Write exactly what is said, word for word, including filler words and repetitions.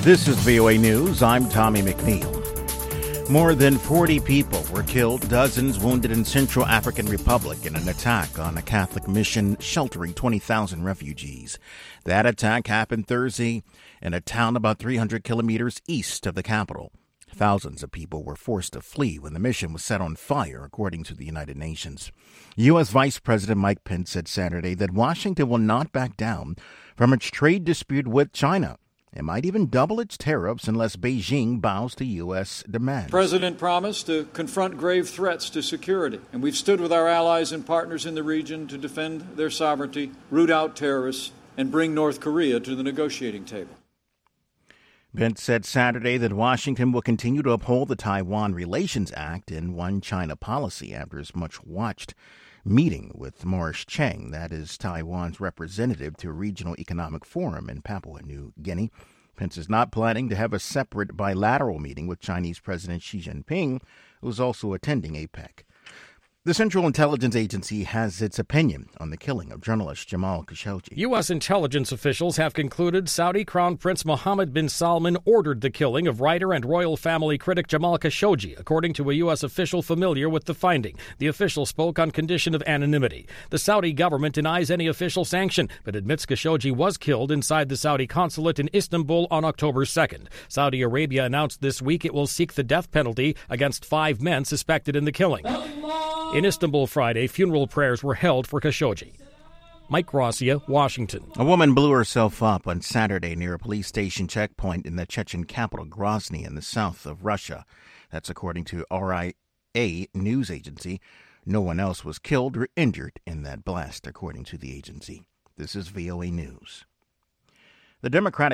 This is V O A News. I'm Tommy McNeil. More than forty people were killed, dozens wounded in Central African Republic in an attack on a Catholic mission sheltering twenty thousand refugees. That attack happened Thursday in a town about three hundred kilometers east of the capital. Thousands of people were forced to flee when the mission was set on fire, according to the United Nations. U S. Vice President Mike Pence said Saturday that Washington will not back down from its trade dispute with China. It might even double its tariffs unless Beijing bows to U S demands. The President promised to confront grave threats to security, and we've stood with our allies and partners in the region to defend their sovereignty, root out terrorists, and bring North Korea to the negotiating table. Pence said Saturday that Washington will continue to uphold the Taiwan Relations Act and One China policy after his much-watched meeting with Maurice Chang, that is Taiwan's representative to a regional economic forum in Papua New Guinea. Pence is not planning to have a separate bilateral meeting with Chinese President Xi Jinping, who is also attending APEC. The Central Intelligence Agency has its opinion on the killing of journalist Jamal Khashoggi. U S intelligence officials have concluded Saudi Crown Prince Mohammed bin Salman ordered the killing of writer and royal family critic Jamal Khashoggi, according to a U S official familiar with the finding. The official spoke on condition of anonymity. The Saudi government denies any official sanction, but admits Khashoggi was killed inside the Saudi consulate in Istanbul on October second. Saudi Arabia announced this week it will seek the death penalty against five men suspected in the killing. In Istanbul Friday, funeral prayers were held for Khashoggi. Mike Gracia, Washington. A woman blew herself up on Saturday near a police station checkpoint in the Chechen capital Grozny in the south of Russia. That's according to R I A news agency. No one else was killed or injured in that blast, according to the agency. This is V O A News. The Democratic